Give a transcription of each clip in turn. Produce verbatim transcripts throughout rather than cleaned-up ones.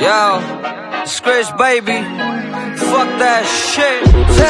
Yo, Scratch baby, fuck that shit.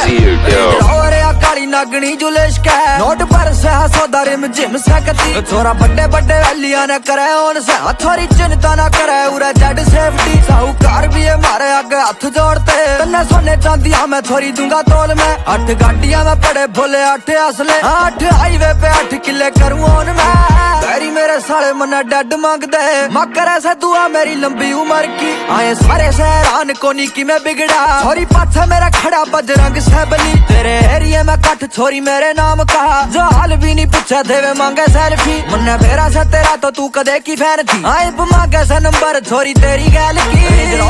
काली नागनी जुलेश का note पर से सौदा रिम जिम सकती थोड़ा बड़े बड़े अलिया ने करे उन से थोड़ी चिंता ना करे उरा जेड सेफ्टी साहूकार भी है मारे आगे हाथ जोड़ते तन्ने सोने चांदिया मैं थोड़ी दूंगा तोल में आठ गाड़ियां में पड़े भोले आठ असले आठ हाईवे पे आठ किले करूं उन में तेरी मेरे साले मना डेड मांग दे मकर ऐसा दुआ मेरी लंबी उम्र की आए सारे सहरान कोनी की मैं बिगड़ा छोरी पाछे मेरा खड़ा बजरंग सहबली तेरे एरिया में कट छोरी मेरे नाम कहा जो हाल भी नहीं पूछा देवे मांगे सेल्फी मन्ना बेरा से तेरा तो तू कदे की फैन थी आए मांगे से नंबर छोरी तेरी गैल की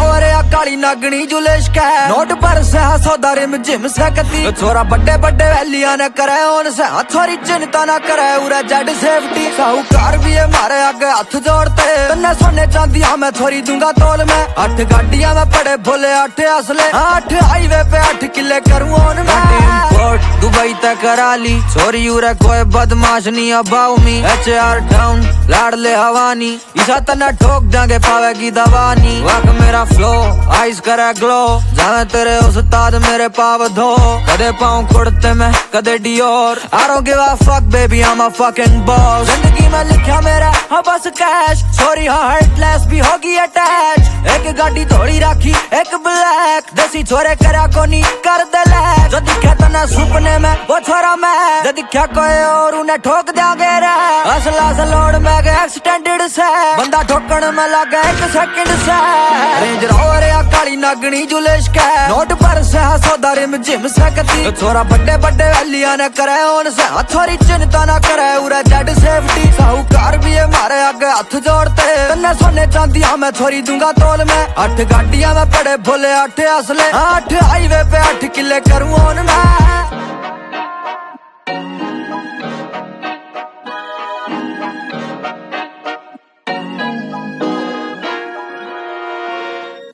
काली नागनी जुलेश का नोट पर से सौदा रिम जिम सकती छोरा बड़े बड़े वैलिया ने करे उन से छोरी चिंता ना करे उरा जेड सेफ्टी साहूकार भी है मारे आगे हाथ जोड़ते तन्ने सोने चांदिया मैं छोरी दूंगा तोल में आठ गाड़ियां में पड़े भोले आठ असले आठ हाईवे पे आठ किले करूं उन में दुबई तक कराली छोरी उरे कोई बदमाश नहीं अबाउ मी एच आर टाउन लाडले हवानी इसा तना ठोक देंगे पावेगी दवानी वाक मेरा फ्लो आइस करे ग्लो जावे तेरे उस्ताद मेरे पाव धो कदे पाऊं कुड़ते में कदे Dior I don't give a fuck baby I'm a fucking boss जिंदगी में लिखा मेरा हाँ बस कैश छोरी हाँ हार्टलेस भी होगी अटैच एक गाड़ी थोड़ी राखी एक ब्लैक देसी छोरे करा कोनी कर दे लैक जो दिखे तना सुपने में वो छोरा मैं जो दिखा कोई और उन्हें ठोक देंगे रे असला से लोड में गए एक्सटेंडेड से बंदा ठोकन में लगा एक सेकंड से रेंज रोवर या काली नागनी जुलेश का नोट पर से सौदा रिम जिम सकती छोरा बड़े बड़े अलिया ने करे उन से थोड़ी चिंता ना करे उरा जेड सेफ्टी साहूकार भी है मारे आगे हाथ जोड़ते तन्ने सोने चांदिया मैं छोरी दूंगा तोल में आठ गाड़ियां में पड़े भोले आठ असले आठ हाईवे पे आठ किले करूं उन में